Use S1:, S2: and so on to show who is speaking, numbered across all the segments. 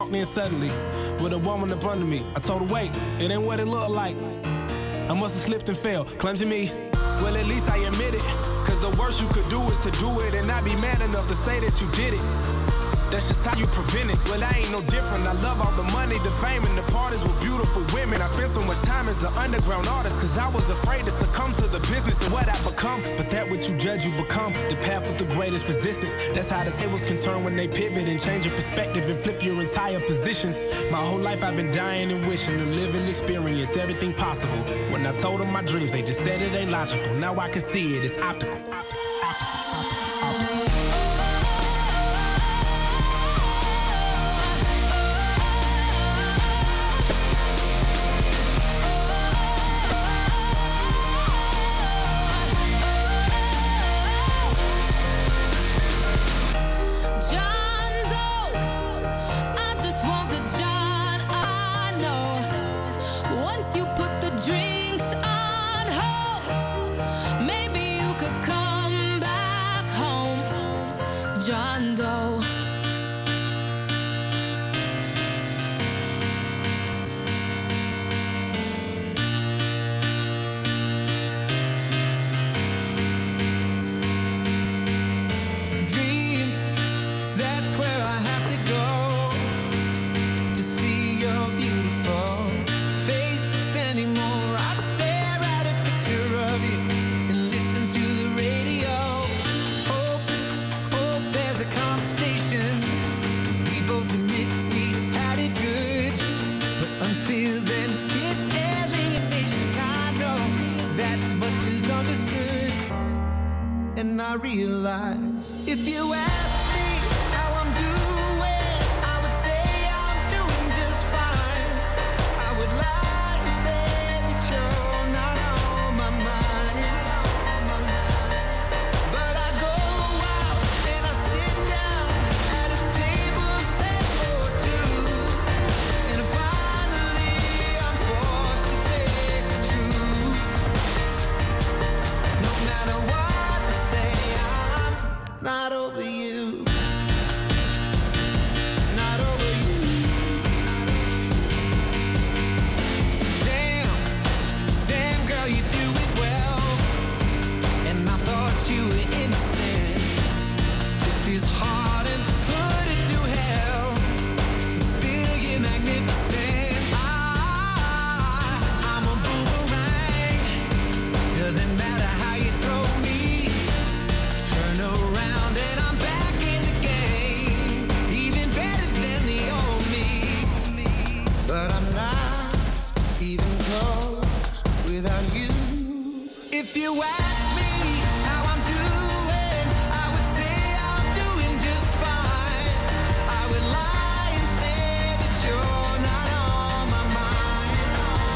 S1: walked in suddenly with a woman up under me. I told her, wait, it ain't what it looked like. I must have slipped and fell. Claims to me, well, at least I admit it. Cause the worst you could do is to do it and not be man enough to say that you did it. That's just how you prevent it. Well, I ain't no different. I love all the money, the fame, and the parties with beautiful women. I spent so much time as an underground artist cause I was afraid to succumb to the business and what I become. But that what you judge, you become. The path with the greatest resistance. That's how the tables can turn when they pivot and change your perspective and flip your entire position. My whole life I've been dying and wishing to live and experience everything possible. When I told them my dreams, they just said it ain't logical. Now I can see it, it's optical.
S2: John Doe.
S3: Dreams, that's where I have to go to see your beautiful face anymore. I stare at a picture of you and listen to the radio. Hope there's a conversation. We both admit we had it good, but until then it's alienation. I know that much is understood, and I realize if you ask me how I'm doing, I would say I'm doing just fine. I would lie and say that you're not on my mind. But I go out and I sit down at a table set for two, and finally I'm forced to face the truth. No matter what I say, I'm not over you. Not over you. Damn girl, you do it well. And I thought you were innocent. Took this heart and put it to hell, but still you're magnificent. I'm a boomerang. Doesn't matter how you throw me. Turn around and I'm back in the game, even better than the old me. But I'm not even close without you. If you ask me how I'm doing, I would say I'm doing just fine. I would lie and say that you're not on my mind.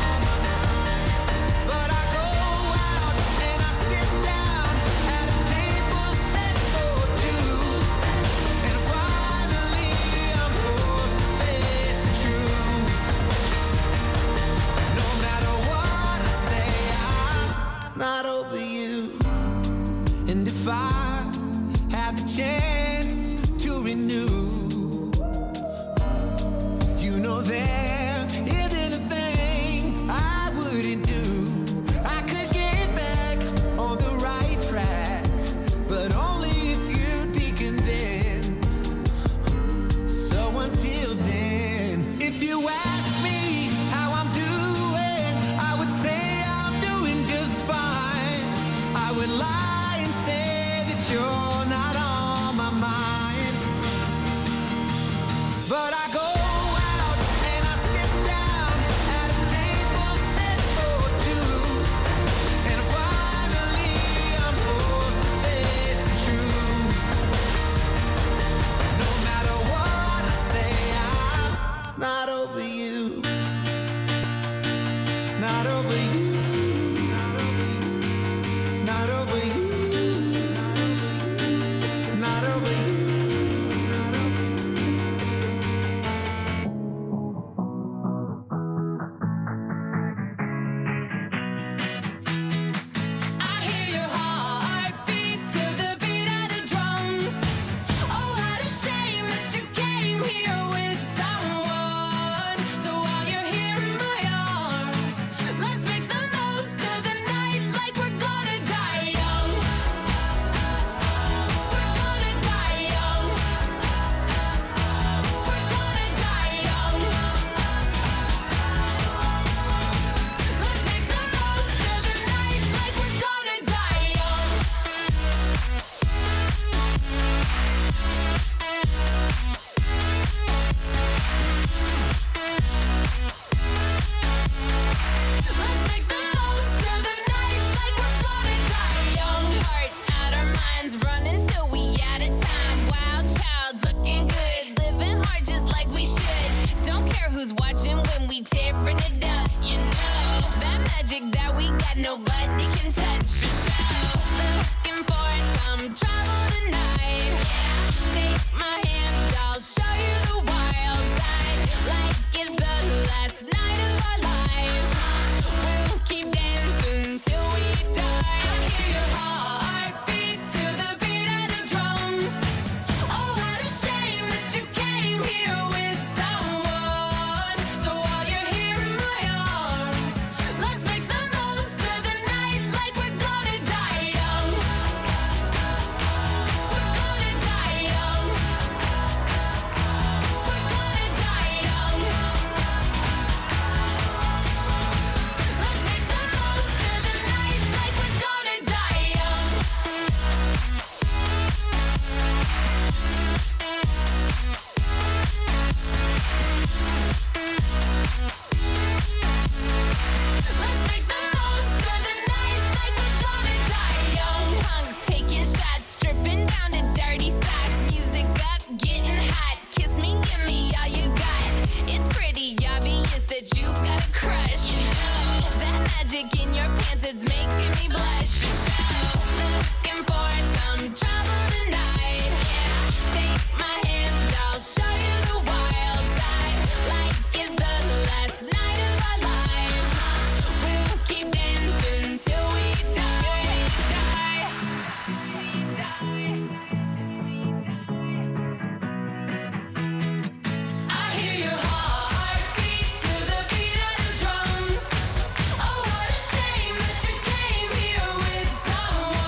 S3: But I go out and I sit down at a table set for two, and finally I'm forced to face the truth. No matter what I say, I'm not over you. And if I have the chance to renew, you know there isn't a thing I wouldn't do. I could get back on the right track, but only if you'd be convinced. So until then, if you ask me how I'm doing, I would say I'm doing just fine. I would lie and say that you're not on my mind. But I go out and I sit down at a table set for two, and finally I'm forced to face the truth. No matter what I say, I'm not over you. Not over you. Not over you. Not over you.
S2: care who's watching when we tearing it up. You know that magic that we got, nobody can touch. Looking for some trouble tonight. Take my hand, I'll show you the wild side. Like it's the last night of our lives. We'll keep dancing till we die. I hear your heartbeat to the beat of the drums. Oh, what a shame that you came here with someone. So while you're here in my arms, let's make the most of the night like we're gonna die young. We're gonna die young. We're gonna die young. Let's make the most of the night like we're gonna die young. Let's make the most of the night like we're gonna die young. Punks taking shots, stripping down to dirty socks. Music up, getting hot. Kiss me, give me all you got. It's pretty obvious that you got a crush. That magic in your pants, it's making me blush. Looking for some trouble tonight. Take my hand, I'll show you the wild side. Like it's the last night of our lives. We'll keep dancing till we die. I hear your heartbeat to the beat of the drums. Oh, what a shame that you came here with someone.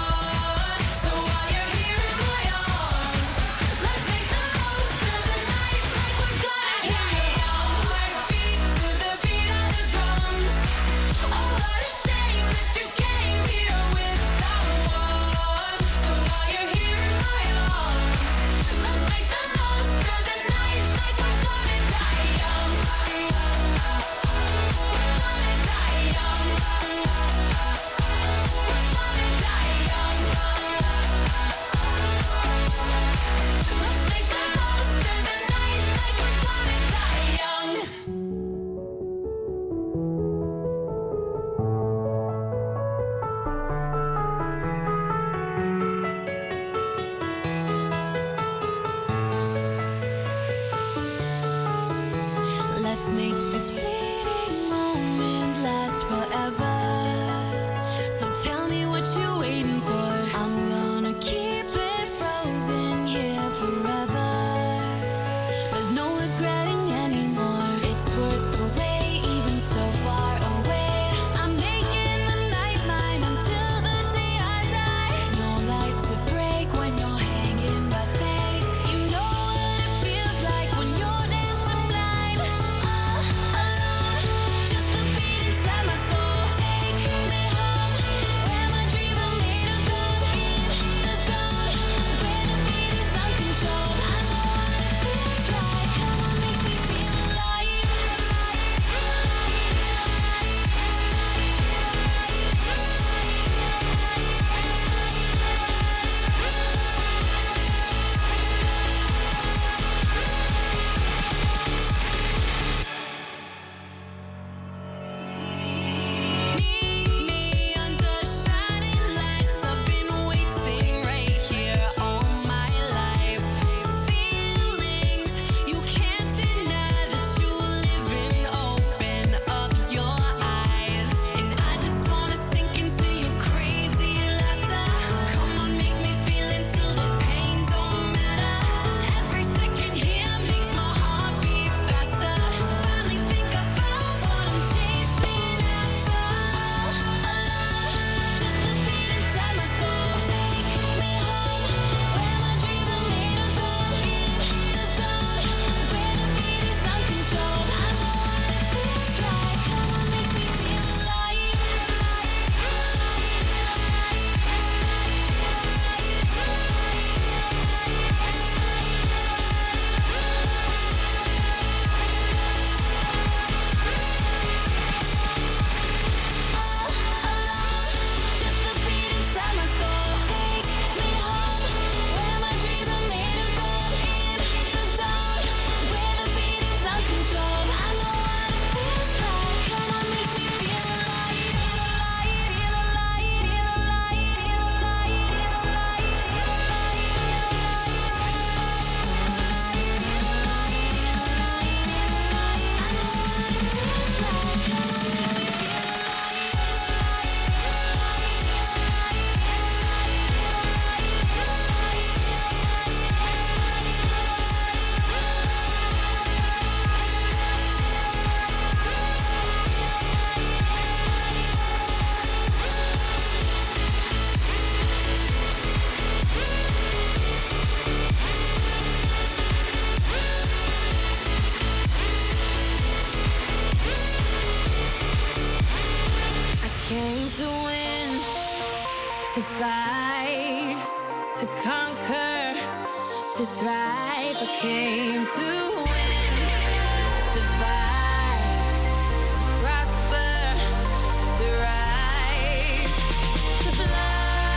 S2: to fight, to conquer, to thrive. I came to win, to survive, to prosper, to rise, to fly.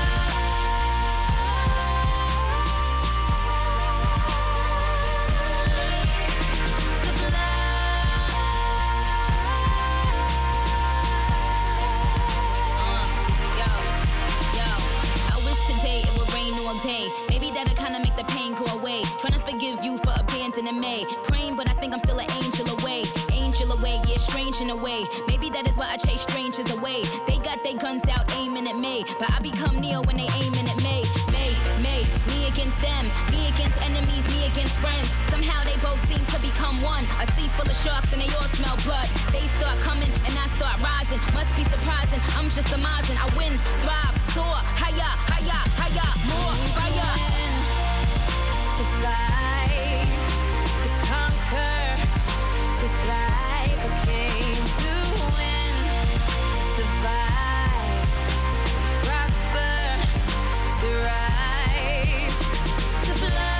S2: Day. Maybe that'll kinda make the pain go away. Trying to forgive you for abandoning me. Praying, but I think I'm still an angel away. Angel away, yeah, strange in a way. Maybe that is why I chase strangers away. They got their guns out aiming at me, but I become Neo when they aiming at me. Me against them, me against enemies, me against friends. Somehow they both seem to become one. A sea full of sharks and they all smell blood. They start coming and I start rising. Must be surprising, I'm just surmising. I win, thrive, soar, higher, higher, higher, more fire. To fly, to conquer, to thrive. I came to win, to survive, to prosper, to rise, to fly.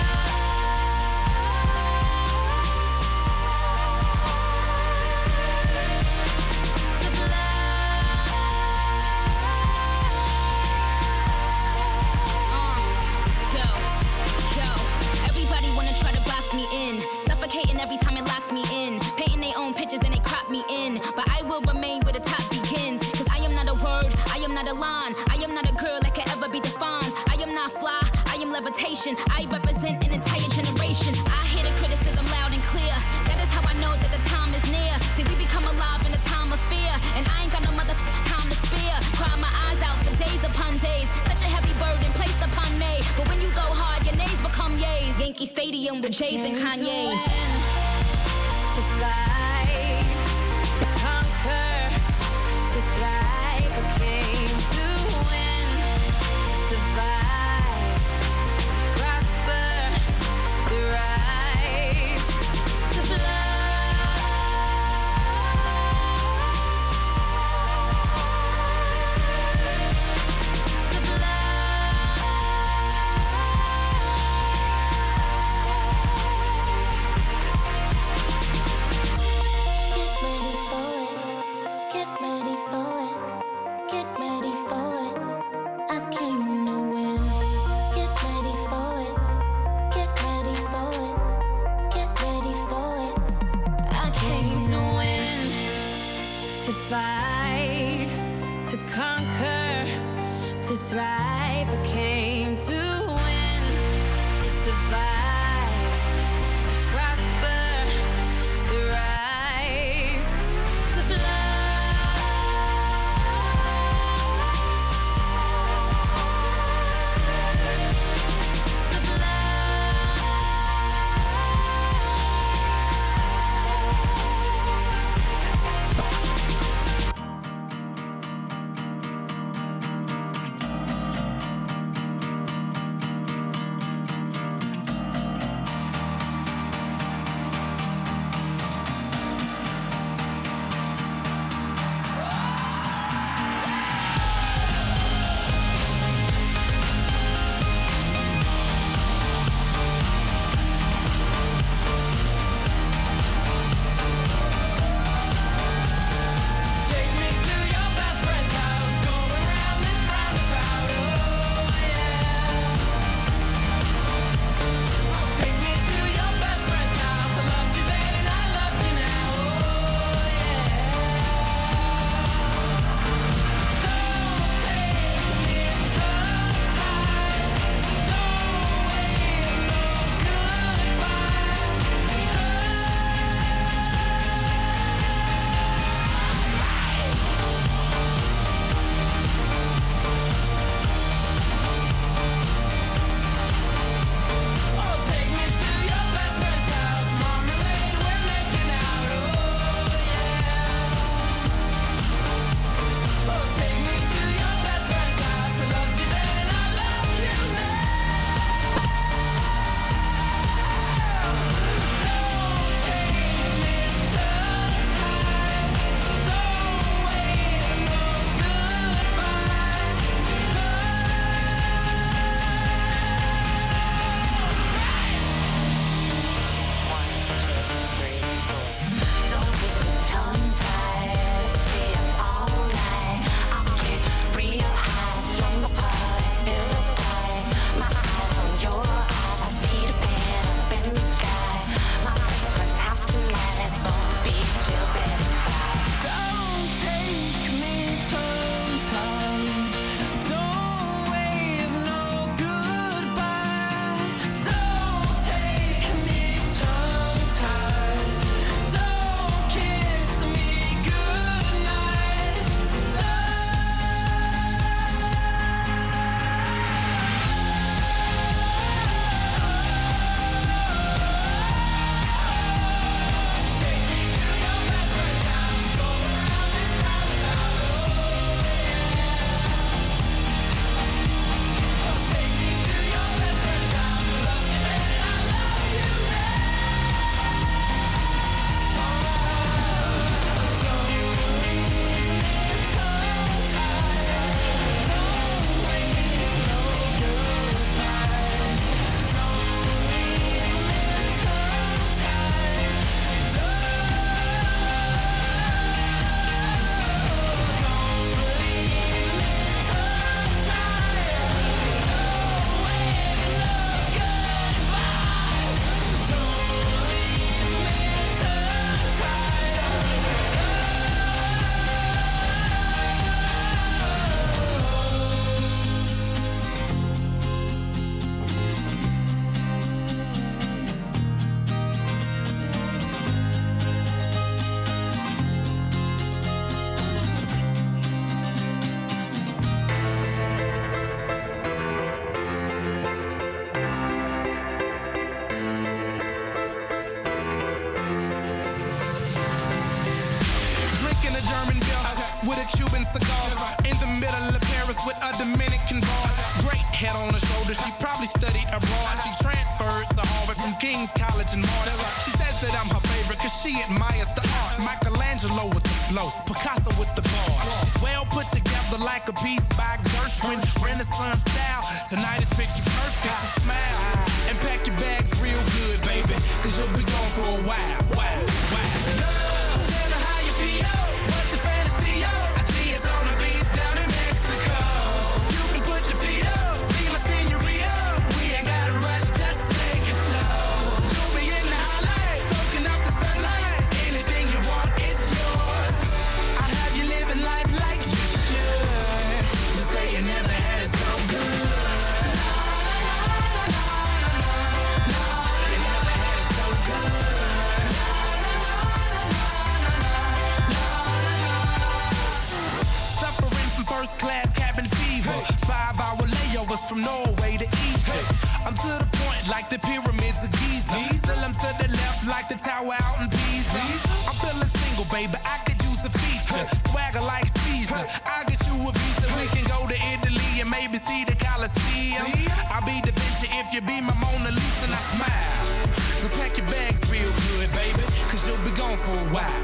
S2: Suffocating every time it locks me in. Painting their own pictures and they crop me in. But I will remain where the top begins. Cause I am not a word, I am not a line. I am not a girl that can ever be defined. I am not fly, I am levitation. I represent an entire generation. I hear the criticism loud and clear. That is how I know that the time is near. See, we become alive in a time of fear. And I ain't got no time to spare. Cry my eyes out for days upon days. Such a heavy burden placed upon me. But when you go hard, your nays become yays. Yankee Stadium with Jays and Kanye. To fly, to conquer, to thrive. I came to win, to survive, to prosper, to rise, to fly. To fight, to conquer, to thrive. I came to win, to survive, to prosper, to rise, to fly.
S1: with a Cuban cigar. In the middle of Paris with a Dominican bar. Great head on her shoulder, she probably studied abroad. She transferred to Harvard from King's College in March. She says that I'm her favorite cause she admires the art. Michelangelo with the flow, Picasso with the bars. She's well put together like a piece by Gershwin. Renaissance style, tonight is picture perfect. So smile and pack your bags real good, baby, cause you'll be gone for a while. Wow, wow. Love, tell me how you feel. What's your fantasy, yo? I see it's on the beach down in Mexico. You can put your feet up, be my senorita. We ain't gotta rush, just take it slow. You'll be in the highlight, soaking up the sunlight. Anything you want, it's yours. I have you living life like you should. Just say you never had it so good. First class cabin fever, 5-hour layovers from Norway to Egypt. I'm to the point like the pyramids of Giza. Still I'm to the left like the tower out in Pisa. I'm feeling single, baby, I could use a feature. Swagger like Caesar, I'll get you a visa. We can go to Italy and maybe see the Colosseum. I'll be Da Vinci if you be my Mona Lisa and I smile. So pack your bags real good, baby, cause you'll be gone for a while.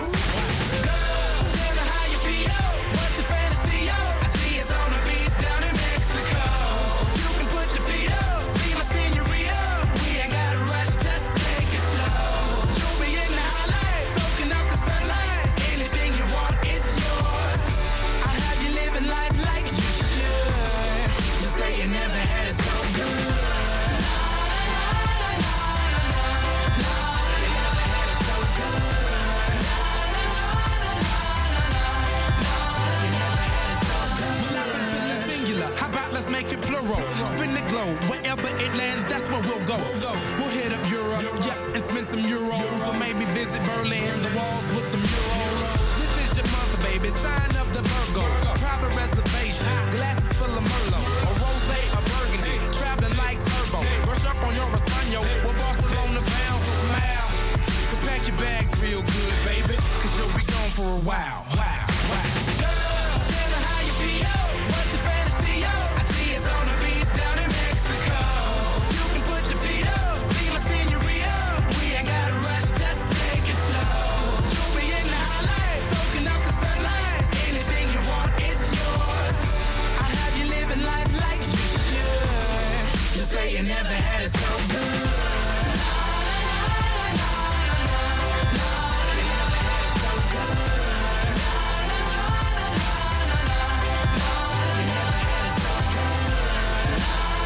S1: Spin the globe, wherever it lands, that's where we'll go. We'll hit up Europe, yeah, and spend some euros. Or maybe visit Berlin, the walls with the murals. This is your month, baby, sign of the Virgo. Private reservations, glasses full of Merlot. A rosé, a burgundy, traveling like turbo. Brush up on your Espanol, we're Barcelona bound, so smile. So pack your bags real good, baby, cause you'll be gone for a while. Wow, wow. You never had it so good. You never had it so good. You never had it so good.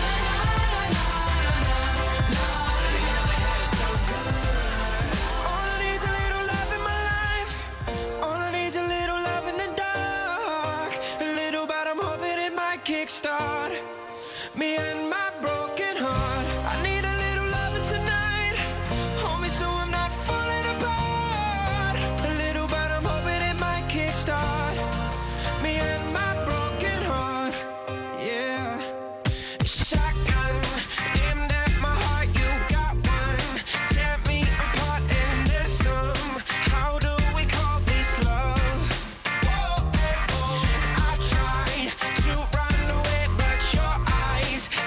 S1: You never had it so good.
S4: All I need is a little love in my life. All I need is a little love in the dark. A little, but I'm hoping it might kickstart me and my broken heart. I need a little loving tonight. Hold me so I'm not falling apart. A little, but I'm hoping it might kickstart me and my broken heart. Yeah. Shotgun aimed at my heart. You got one. Tear me apart and there's some. How do we call this love? Whoa, I try to run away, but your eyes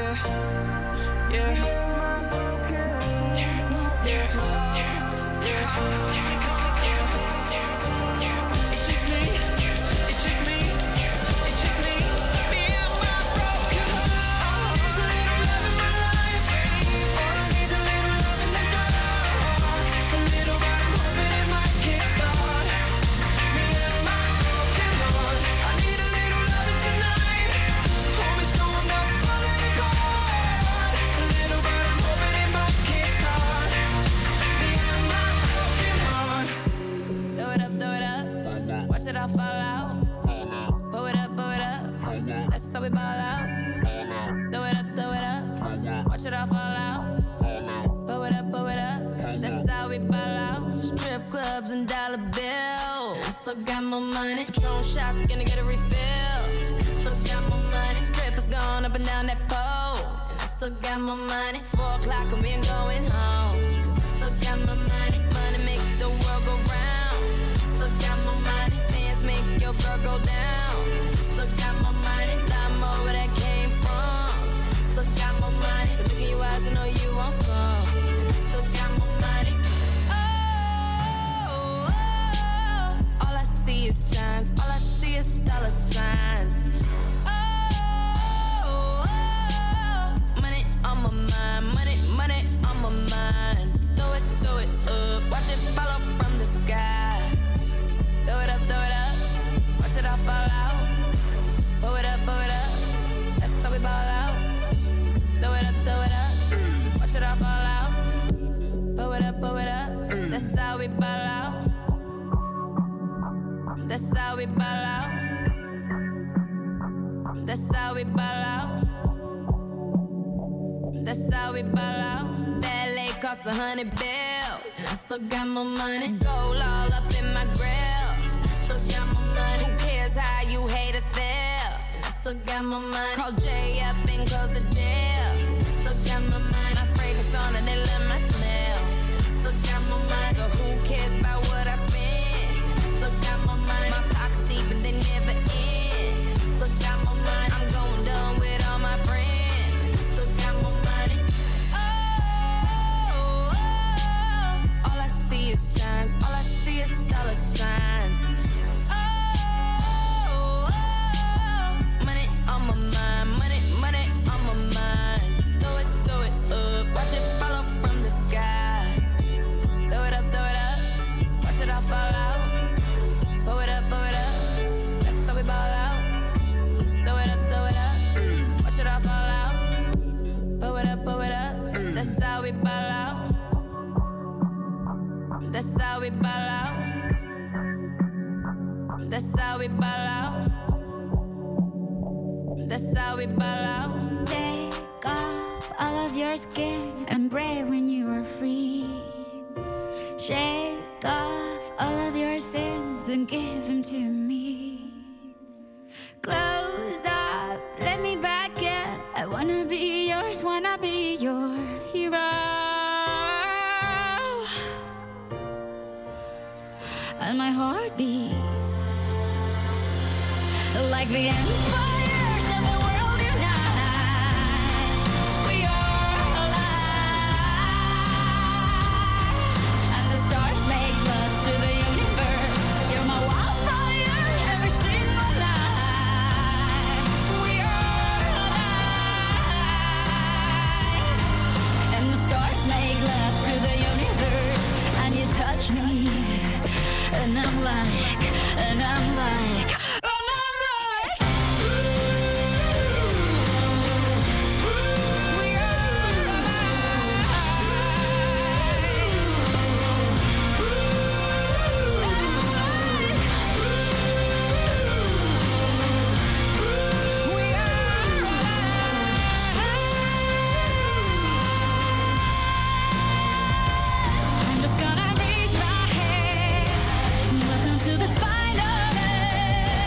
S2: To the final end.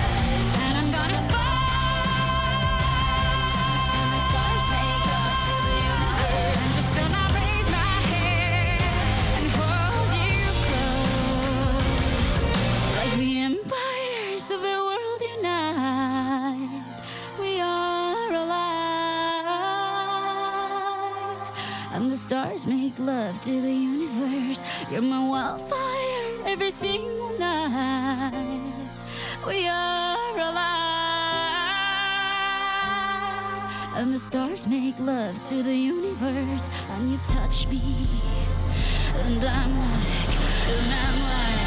S5: and the stars make love to the universe. You're my wildfire every single night. We are alive, and the stars make love to the universe, and you touch me, and I'm like